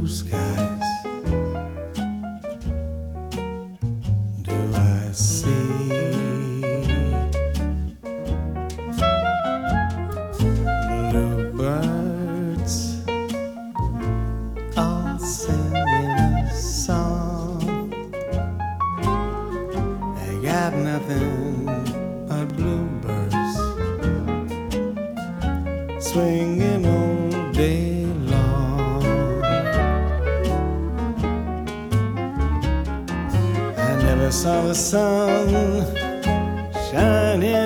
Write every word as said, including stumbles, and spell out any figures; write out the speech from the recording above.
skies do I see? Bluebirds all singing a song. They got nothing but bluebirds swinging all day long. I never saw the sun shining